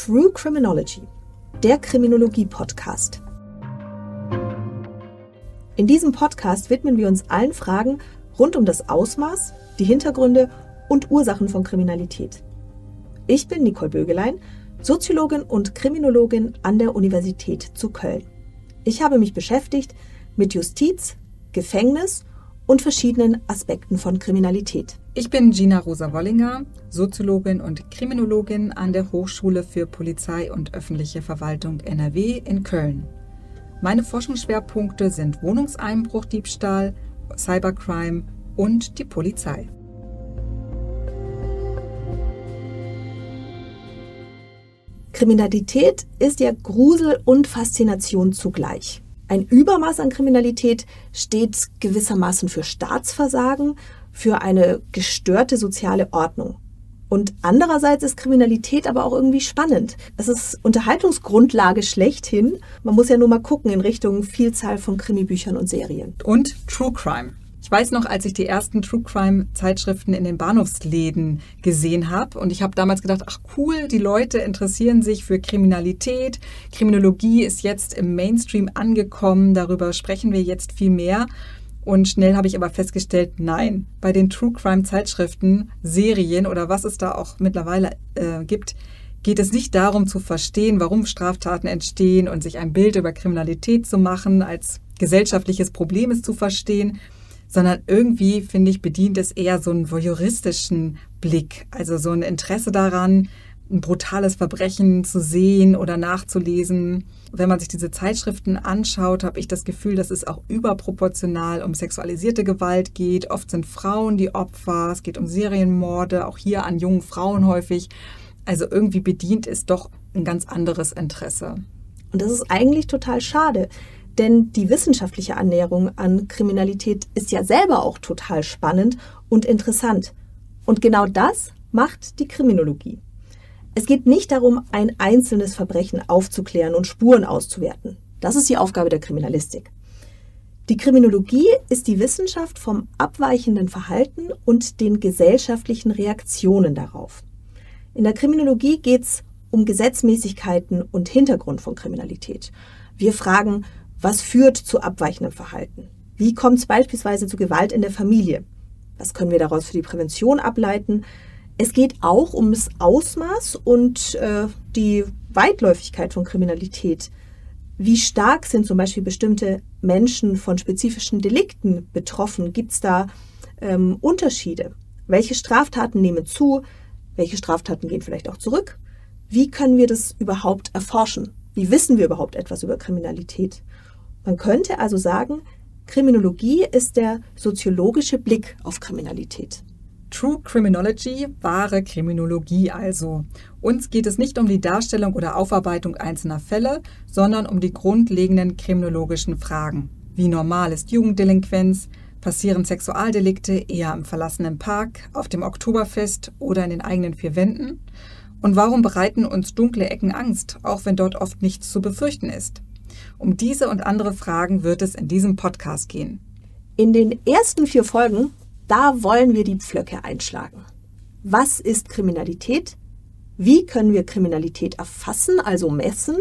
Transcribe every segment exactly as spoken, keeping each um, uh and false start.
True Criminology, der Kriminologie-Podcast. In diesem Podcast widmen wir uns allen Fragen rund um das Ausmaß, die Hintergründe und Ursachen von Kriminalität. Ich bin Nicole Bögelein, Soziologin und Kriminologin an der Universität zu Köln. Ich habe mich beschäftigt mit Justiz, Gefängnis und verschiedenen Aspekten von Kriminalität. Ich bin Gina Rosa-Wollinger, Soziologin und Kriminologin an der Hochschule für Polizei und öffentliche Verwaltung N R W in Köln. Meine Forschungsschwerpunkte sind Wohnungseinbruchdiebstahl, Cybercrime und die Polizei. Kriminalität ist ja Grusel und Faszination zugleich. Ein Übermaß an Kriminalität steht gewissermaßen für Staatsversagen, für eine gestörte soziale Ordnung. Und andererseits ist Kriminalität aber auch irgendwie spannend. Es ist Unterhaltungsgrundlage schlechthin. Man muss ja nur mal gucken in Richtung Vielzahl von Krimibüchern und Serien. Und True Crime. Ich weiß noch, als ich die ersten True Crime-Zeitschriften in den Bahnhofsläden gesehen habe und ich habe damals gedacht, ach cool, die Leute interessieren sich für Kriminalität. Kriminologie ist jetzt im Mainstream angekommen, darüber sprechen wir jetzt viel mehr. Und schnell habe ich aber festgestellt, nein, bei den True Crime-Zeitschriften, Serien oder was es da auch mittlerweile äh, gibt, geht es nicht darum zu verstehen, warum Straftaten entstehen und sich ein Bild über Kriminalität zu machen, als gesellschaftliches Problem es zu verstehen, sondern irgendwie, finde ich, bedient es eher so einen voyeuristischen Blick, also so ein Interesse daran, ein brutales Verbrechen zu sehen oder nachzulesen. Wenn man sich diese Zeitschriften anschaut, habe ich das Gefühl, dass es auch überproportional um sexualisierte Gewalt geht. Oft sind Frauen die Opfer, es geht um Serienmorde, auch hier an jungen Frauen häufig. Also irgendwie bedient es doch ein ganz anderes Interesse. Und das ist eigentlich total schade, denn die wissenschaftliche Annäherung an Kriminalität ist ja selber auch total spannend und interessant. Und genau das macht die Kriminologie. Es geht nicht darum, ein einzelnes Verbrechen aufzuklären und Spuren auszuwerten. Das ist die Aufgabe der Kriminalistik. Die Kriminologie ist die Wissenschaft vom abweichenden Verhalten und den gesellschaftlichen Reaktionen darauf. In der Kriminologie geht es um Gesetzmäßigkeiten und Hintergrund von Kriminalität. Wir fragen, was führt zu abweichendem Verhalten? Wie kommt es beispielsweise zu Gewalt in der Familie? Was können wir daraus für die Prävention ableiten? Es geht auch um das Ausmaß und äh, die Weitläufigkeit von Kriminalität. Wie stark sind zum Beispiel bestimmte Menschen von spezifischen Delikten betroffen? Gibt es da ähm, Unterschiede? Welche Straftaten nehmen zu? Welche Straftaten gehen vielleicht auch zurück? Wie können wir das überhaupt erforschen? Wie wissen wir überhaupt etwas über Kriminalität? Man könnte also sagen, Kriminologie ist der soziologische Blick auf Kriminalität. True Criminology, wahre Kriminologie also. Uns geht es nicht um die Darstellung oder Aufarbeitung einzelner Fälle, sondern um die grundlegenden kriminologischen Fragen. Wie normal ist Jugenddelinquenz? Passieren Sexualdelikte eher im verlassenen Park, auf dem Oktoberfest oder in den eigenen vier Wänden? Und warum bereiten uns dunkle Ecken Angst, auch wenn dort oft nichts zu befürchten ist? Um diese und andere Fragen wird es in diesem Podcast gehen. In den ersten vier Folgen Da wollen wir die Pflöcke einschlagen. Was ist Kriminalität? Wie können wir Kriminalität erfassen, also messen?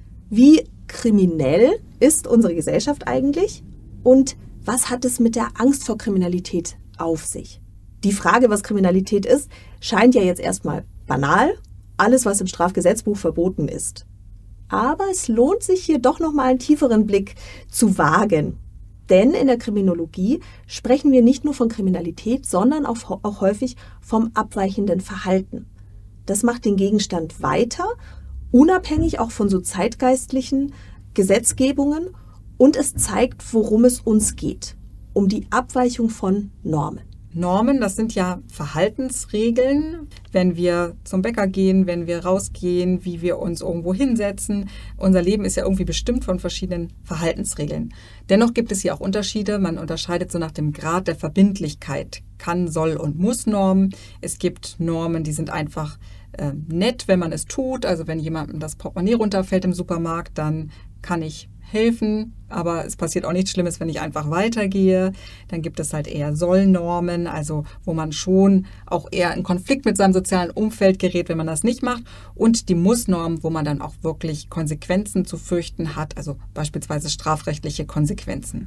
Wie kriminell ist unsere Gesellschaft eigentlich? Und was hat es mit der Angst vor Kriminalität auf sich? Die Frage, was Kriminalität ist, scheint ja jetzt erstmal banal. Alles, was im Strafgesetzbuch verboten ist. Aber es lohnt sich hier doch nochmal einen tieferen Blick zu wagen. Denn in der Kriminologie sprechen wir nicht nur von Kriminalität, sondern auch, auch häufig vom abweichenden Verhalten. Das macht den Gegenstand weiter, unabhängig auch von so zeitgeistlichen Gesetzgebungen und es zeigt, worum es uns geht, um die Abweichung von Normen. Normen, das sind ja Verhaltensregeln, wenn wir zum Bäcker gehen, wenn wir rausgehen, wie wir uns irgendwo hinsetzen. Unser Leben ist ja irgendwie bestimmt von verschiedenen Verhaltensregeln. Dennoch gibt es hier auch Unterschiede. Man unterscheidet so nach dem Grad der Verbindlichkeit. Kann, soll und muss Normen. Es gibt Normen, die sind einfach äh, nett, wenn man es tut. Also wenn jemandem das Portemonnaie runterfällt im Supermarkt, dann kann ich helfen, aber es passiert auch nichts Schlimmes, wenn ich einfach weitergehe. Dann gibt es halt eher Sollnormen, also wo man schon auch eher in Konflikt mit seinem sozialen Umfeld gerät, wenn man das nicht macht. Und die Mussnormen, wo man dann auch wirklich Konsequenzen zu fürchten hat, also beispielsweise strafrechtliche Konsequenzen.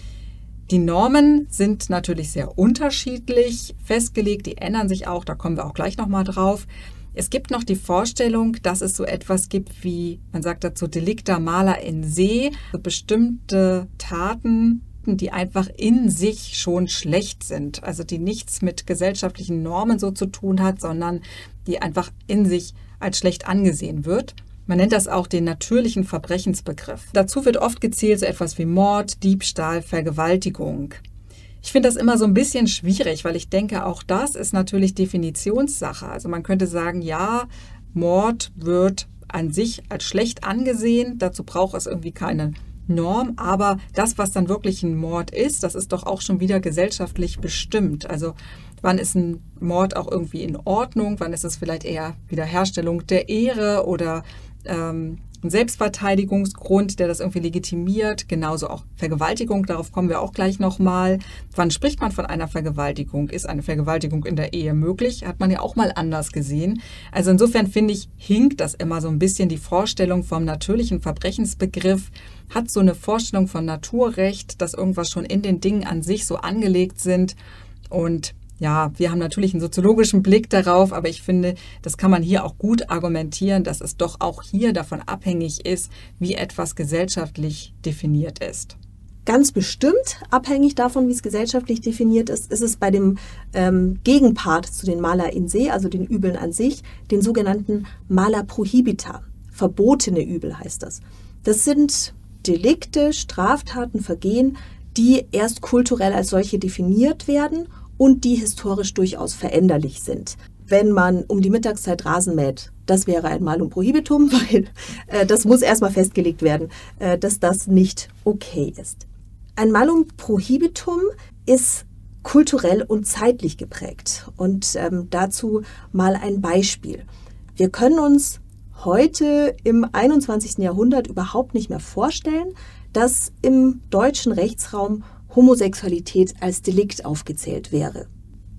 Die Normen sind natürlich sehr unterschiedlich festgelegt, die ändern sich auch, da kommen wir auch gleich nochmal drauf. Es gibt noch die Vorstellung, dass es so etwas gibt wie, man sagt dazu, Delicta mala in se, also bestimmte Taten, die einfach in sich schon schlecht sind, also die nichts mit gesellschaftlichen Normen so zu tun hat, sondern die einfach in sich als schlecht angesehen wird. Man nennt das auch den natürlichen Verbrechensbegriff. Dazu wird oft gezählt so etwas wie Mord, Diebstahl, Vergewaltigung. Ich finde das immer so ein bisschen schwierig, weil ich denke, auch das ist natürlich Definitionssache. Also man könnte sagen, ja, Mord wird an sich als schlecht angesehen, dazu braucht es irgendwie keine Norm, aber das, was dann wirklich ein Mord ist, das ist doch auch schon wieder gesellschaftlich bestimmt. Also wann ist ein Mord auch irgendwie in Ordnung, wann ist es vielleicht eher Wiederherstellung der Ehre oder ähm, ein Selbstverteidigungsgrund, der das irgendwie legitimiert, genauso auch Vergewaltigung, darauf kommen wir auch gleich nochmal. Wann spricht man von einer Vergewaltigung? Ist eine Vergewaltigung in der Ehe möglich? Hat man ja auch mal anders gesehen. Also insofern finde ich, hinkt das immer so ein bisschen die Vorstellung vom natürlichen Verbrechensbegriff, hat so eine Vorstellung von Naturrecht, dass irgendwas schon in den Dingen an sich so angelegt sind und ja, wir haben natürlich einen soziologischen Blick darauf, aber ich finde, das kann man hier auch gut argumentieren, dass es doch auch hier davon abhängig ist, wie etwas gesellschaftlich definiert ist. Ganz bestimmt abhängig davon, wie es gesellschaftlich definiert ist, ist es bei dem ähm, Gegenpart zu den mala in se, also den Übeln an sich, den sogenannten mala prohibita. Verbotene Übel heißt das. Das sind Delikte, Straftaten, Vergehen, die erst kulturell als solche definiert werden und die historisch durchaus veränderlich sind. Wenn man um die Mittagszeit Rasen mäht, das wäre ein Malum Prohibitum, weil äh, das muss erstmal festgelegt werden, äh, dass das nicht okay ist. Ein Malum Prohibitum ist kulturell und zeitlich geprägt. Und ähm, dazu mal ein Beispiel. Wir können uns heute im einundzwanzigsten Jahrhundert überhaupt nicht mehr vorstellen, dass im deutschen Rechtsraum Homosexualität als Delikt aufgezählt wäre.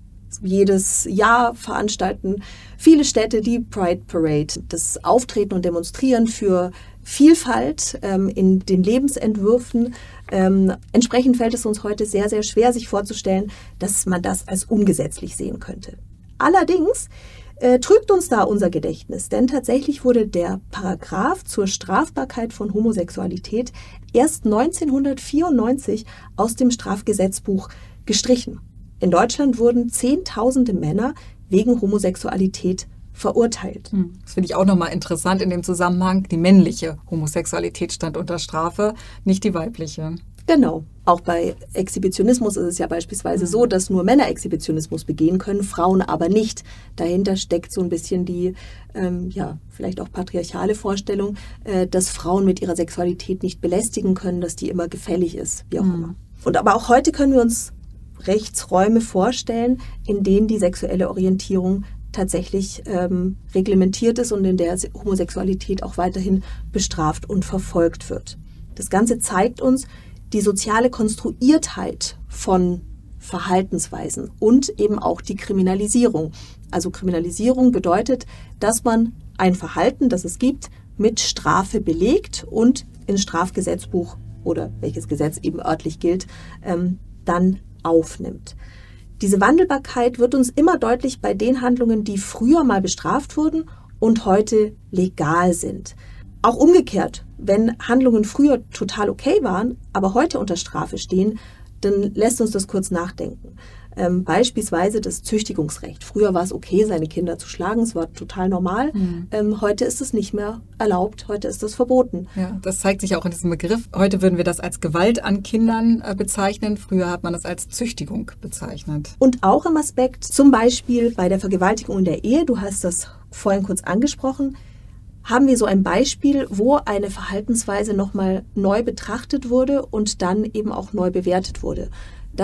Jedes Jahr veranstalten viele Städte die Pride Parade, das Auftreten und Demonstrieren für Vielfalt ähm, in den Lebensentwürfen. Ähm, entsprechend fällt es uns heute sehr, sehr schwer, sich vorzustellen, dass man das als ungesetzlich sehen könnte. Allerdings äh, trügt uns da unser Gedächtnis, denn tatsächlich wurde der Paragraph zur Strafbarkeit von Homosexualität erst neunzehnhundertvierundneunzig aus dem Strafgesetzbuch gestrichen. In Deutschland wurden Zehntausende Männer wegen Homosexualität verurteilt. Das finde ich auch nochmal interessant in dem Zusammenhang. Die männliche Homosexualität stand unter Strafe, nicht die weibliche. Genau. Auch bei Exhibitionismus ist es ja beispielsweise so, dass nur Männer Exhibitionismus begehen können, Frauen aber nicht. Dahinter steckt so ein bisschen die, ähm, ja, vielleicht auch patriarchale Vorstellung, äh, dass Frauen mit ihrer Sexualität nicht belästigen können, dass die immer gefällig ist, wie auch mhm. immer. Und aber auch heute können wir uns Rechtsräume vorstellen, in denen die sexuelle Orientierung tatsächlich ähm, reglementiert ist und in der Homosexualität auch weiterhin bestraft und verfolgt wird. Das Ganze zeigt uns die soziale Konstruiertheit von Verhaltensweisen und eben auch die Kriminalisierung. Also Kriminalisierung bedeutet, dass man ein Verhalten, das es gibt, mit Strafe belegt und ins Strafgesetzbuch oder welches Gesetz eben örtlich gilt, ähm, dann aufnimmt. Diese Wandelbarkeit wird uns immer deutlich bei den Handlungen, die früher mal bestraft wurden und heute legal sind. Auch umgekehrt, wenn Handlungen früher total okay waren, aber heute unter Strafe stehen, dann lässt uns das kurz nachdenken. Ähm, beispielsweise das Züchtigungsrecht. Früher war es okay, seine Kinder zu schlagen, es war total normal. Mhm. Ähm, heute ist es nicht mehr erlaubt, heute ist das verboten. Ja, das zeigt sich auch in diesem Begriff. Heute würden wir das als Gewalt an Kindern äh, bezeichnen. Früher hat man das als Züchtigung bezeichnet. Und auch im Aspekt, zum Beispiel bei der Vergewaltigung in der Ehe, du hast das vorhin kurz angesprochen, haben wir so ein Beispiel, wo eine Verhaltensweise nochmal neu betrachtet wurde und dann eben auch neu bewertet wurde. Das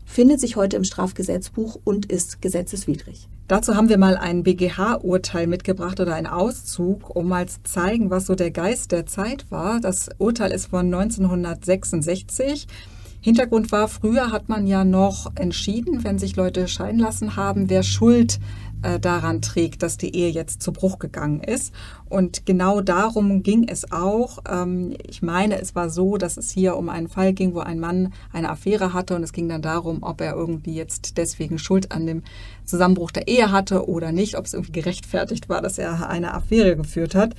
findet sich heute im Strafgesetzbuch und ist gesetzeswidrig. Dazu haben wir mal ein B G H-Urteil mitgebracht oder einen Auszug, um mal zu zeigen, was so der Geist der Zeit war. Das Urteil ist von neunzehnhundertsechsundsechzig. Hintergrund war, früher hat man ja noch entschieden, wenn sich Leute scheiden lassen haben, wer Schuld äh, daran trägt, dass die Ehe jetzt zu Bruch gegangen ist. Und genau darum ging es auch. Ähm, ich meine, es war so, dass es hier um einen Fall ging, wo ein Mann eine Affäre hatte und es ging dann darum, ob er irgendwie jetzt deswegen Schuld an dem Zusammenbruch der Ehe hatte oder nicht, ob es irgendwie gerechtfertigt war, dass er eine Affäre geführt hat.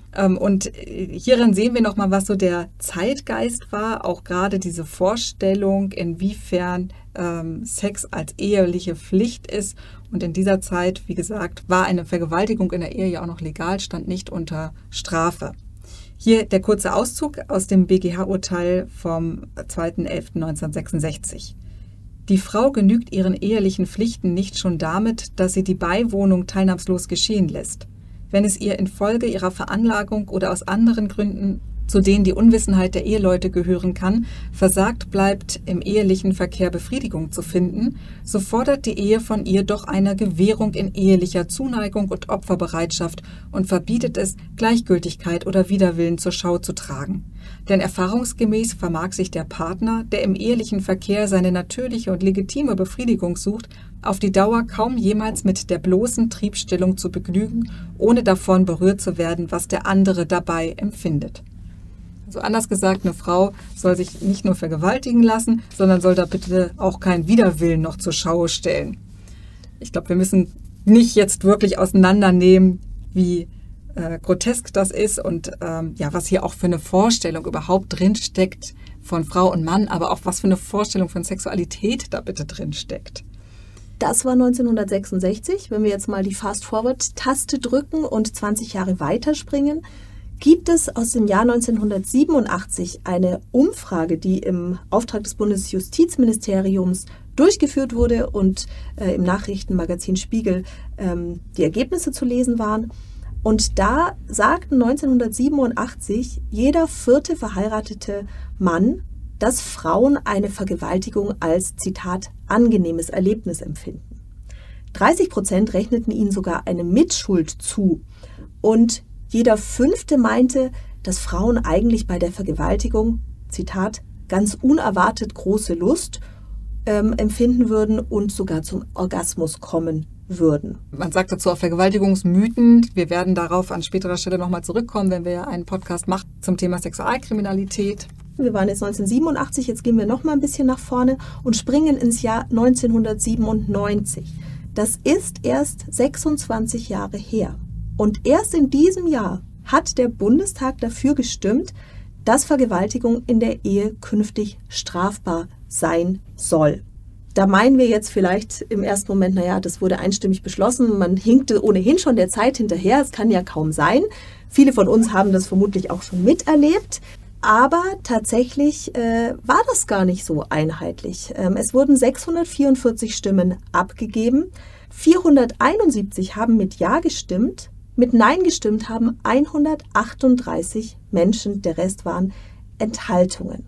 Und hierin sehen wir nochmal, was so der Zeitgeist war, auch gerade diese Vorstellung, inwiefern ähm, Sex als eheliche Pflicht ist. Und in dieser Zeit, wie gesagt, war eine Vergewaltigung in der Ehe ja auch noch legal, stand nicht unter Strafe. Hier der kurze Auszug aus dem B G H-Urteil vom zweiter elfter neunzehnhundertsechsundsechzig. Die Frau genügt ihren ehelichen Pflichten nicht schon damit, dass sie die Beiwohnung teilnahmslos geschehen lässt. Wenn es ihr infolge ihrer Veranlagung oder aus anderen Gründen, zu denen die Unwissenheit der Eheleute gehören kann, versagt bleibt, im ehelichen Verkehr Befriedigung zu finden, so fordert die Ehe von ihr doch eine Gewährung in ehelicher Zuneigung und Opferbereitschaft und verbietet es, Gleichgültigkeit oder Widerwillen zur Schau zu tragen. Denn erfahrungsgemäß vermag sich der Partner, der im ehelichen Verkehr seine natürliche und legitime Befriedigung sucht, auf die Dauer kaum jemals mit der bloßen Triebstillung zu begnügen, ohne davon berührt zu werden, was der andere dabei empfindet. Also anders gesagt, eine Frau soll sich nicht nur vergewaltigen lassen, sondern soll da bitte auch keinen Widerwillen noch zur Schau stellen. Ich glaube, wir müssen nicht jetzt wirklich auseinandernehmen, wie äh, grotesk das ist und ähm, ja, was hier auch für eine Vorstellung überhaupt drinsteckt von Frau und Mann, aber auch was für eine Vorstellung von Sexualität da bitte drinsteckt. Das war neunzehnhundertsechsundsechzig. Wenn wir jetzt mal die Fast-Forward-Taste drücken und zwanzig Jahre weiterspringen, gibt es aus dem Jahr neunzehnhundertsiebenundachtzig eine Umfrage, die im Auftrag des Bundesjustizministeriums durchgeführt wurde und äh, im Nachrichtenmagazin Spiegel ähm, die Ergebnisse zu lesen waren. Und da sagten neunzehnhundertsiebenundachtzig jeder vierte verheiratete Mann, dass Frauen eine Vergewaltigung als, Zitat, angenehmes Erlebnis empfinden. dreißig Prozent rechneten ihnen sogar eine Mitschuld zu und jeder Fünfte meinte, dass Frauen eigentlich bei der Vergewaltigung, Zitat, ganz unerwartet große Lust ähm, empfinden würden und sogar zum Orgasmus kommen würden. Man sagt dazu auch Vergewaltigungsmythen. Wir werden darauf an späterer Stelle nochmal zurückkommen, wenn wir einen Podcast machen zum Thema Sexualkriminalität. Wir waren jetzt neunzehnhundertsiebenundachtzig, jetzt gehen wir noch mal ein bisschen nach vorne und springen ins Jahr neunzehnhundertsiebenundneunzig. Das ist erst sechsundzwanzig Jahre her. Und erst in diesem Jahr hat der Bundestag dafür gestimmt, dass Vergewaltigung in der Ehe künftig strafbar sein soll. Da meinen wir jetzt vielleicht im ersten Moment, naja, das wurde einstimmig beschlossen, man hinkte ohnehin schon der Zeit hinterher, es kann ja kaum sein. Viele von uns haben das vermutlich auch schon miterlebt. Aber tatsächlich äh, war das gar nicht so einheitlich. Ähm, es wurden sechshundertvierundvierzig Stimmen abgegeben, vierhunderteinundsiebzig haben mit Ja gestimmt, mit Nein gestimmt haben hundertachtunddreißig Menschen, der Rest waren Enthaltungen.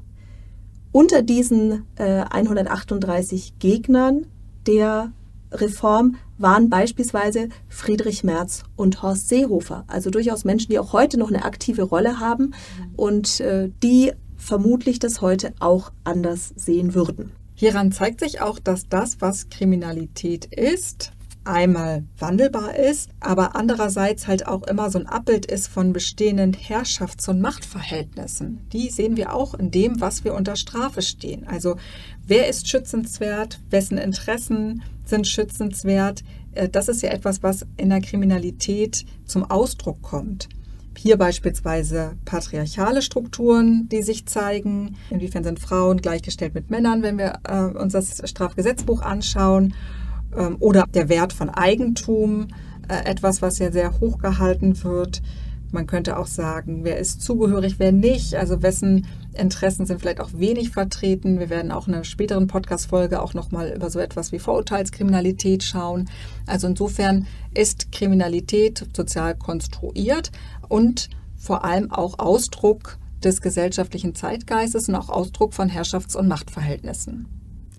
Unter diesen äh, hundertachtunddreißig Gegnern der Reform waren beispielsweise Friedrich Merz und Horst Seehofer, also durchaus Menschen, die auch heute noch eine aktive Rolle haben und äh, die vermutlich das heute auch anders sehen würden. Hieran zeigt sich auch, dass das, was Kriminalität ist, einmal wandelbar ist, aber andererseits halt auch immer so ein Abbild ist von bestehenden Herrschafts- und Machtverhältnissen. Die sehen wir auch in dem, was wir unter Strafe stehen. Also wer ist schützenswert, wessen Interessen sind schützenswert? Das ist ja etwas, was in der Kriminalität zum Ausdruck kommt. Hier beispielsweise patriarchale Strukturen, die sich zeigen. Inwiefern sind Frauen gleichgestellt mit Männern, wenn wir äh, uns das Strafgesetzbuch anschauen? Oder der Wert von Eigentum, etwas, was ja sehr hoch gehalten wird. Man könnte auch sagen, wer ist zugehörig, wer nicht, also wessen Interessen sind vielleicht auch wenig vertreten. Wir werden auch in einer späteren Podcast-Folge auch nochmal über so etwas wie Vorurteilskriminalität schauen. Also insofern ist Kriminalität sozial konstruiert und vor allem auch Ausdruck des gesellschaftlichen Zeitgeistes und auch Ausdruck von Herrschafts- und Machtverhältnissen.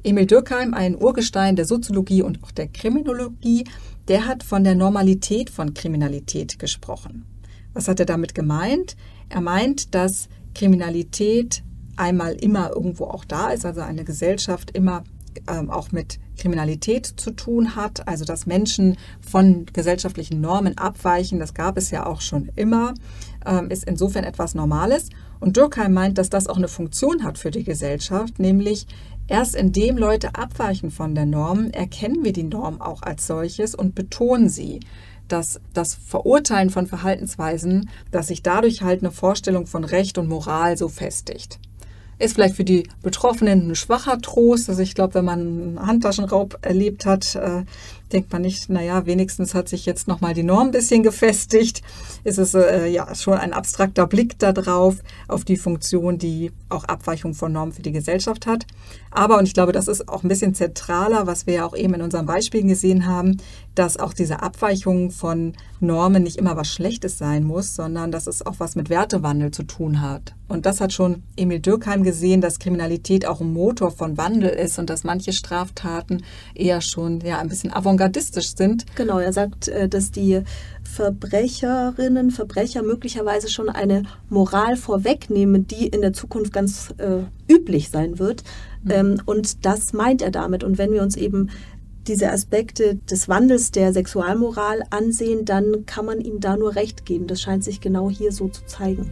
Emil Durkheim, ein Urgestein der Soziologie und auch der Kriminologie, der hat von der Normalität von Kriminalität gesprochen. Was hat er damit gemeint? Er meint, dass Kriminalität einmal immer irgendwo auch da ist, also eine Gesellschaft immer ähm, auch mit Kriminalität zu tun hat, also dass Menschen von gesellschaftlichen Normen abweichen, das gab es ja auch schon immer, ähm, ist insofern etwas Normales. Und Durkheim meint, dass das auch eine Funktion hat für die Gesellschaft, nämlich erst indem Leute abweichen von der Norm, erkennen wir die Norm auch als solches und betonen sie. Dass das Verurteilen von Verhaltensweisen, dass sich dadurch halt eine Vorstellung von Recht und Moral so festigt. Ist vielleicht für die Betroffenen ein schwacher Trost. Also ich glaube, wenn man einen Handtaschenraub erlebt hat, äh, denkt man nicht, naja, wenigstens hat sich jetzt nochmal die Norm ein bisschen gefestigt. Ist es äh, ja schon ein abstrakter Blick darauf, auf die Funktion, die auch Abweichung von Normen für die Gesellschaft hat. Aber, und ich glaube, das ist auch ein bisschen zentraler, was wir ja auch eben in unseren Beispielen gesehen haben, dass auch diese Abweichung von Normen nicht immer was Schlechtes sein muss, sondern dass es auch was mit Wertewandel zu tun hat. Und das hat schon Emil Durkheim gesehen, dass Kriminalität auch ein Motor von Wandel ist und dass manche Straftaten eher schon ja ein bisschen avantgardistisch sind. Genau, er sagt, dass die Verbrecherinnen, Verbrecher möglicherweise schon eine Moral vorwegnehmen, die in der Zukunft ganz äh, üblich sein wird. Mhm. Ähm, und das meint er damit. Und wenn wir uns eben diese Aspekte des Wandels der Sexualmoral ansehen, dann kann man ihm da nur recht geben. Das scheint sich genau hier so zu zeigen.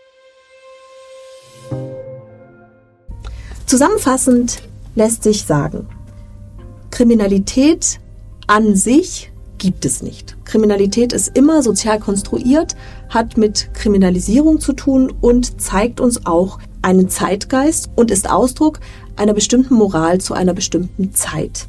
Zusammenfassend lässt sich sagen, Kriminalität an sich gibt es nicht. Kriminalität ist immer sozial konstruiert, hat mit Kriminalisierung zu tun und zeigt uns auch einen Zeitgeist und ist Ausdruck einer bestimmten Moral zu einer bestimmten Zeit.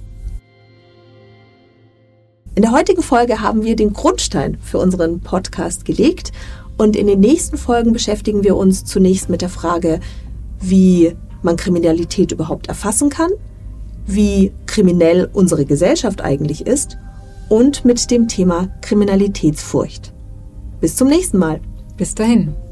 In der heutigen Folge haben wir den Grundstein für unseren Podcast gelegt und in den nächsten Folgen beschäftigen wir uns zunächst mit der Frage, wie man Kriminalität überhaupt erfassen kann, wie kriminell unsere Gesellschaft eigentlich ist und mit dem Thema Kriminalitätsfurcht. Bis zum nächsten Mal. Bis dahin.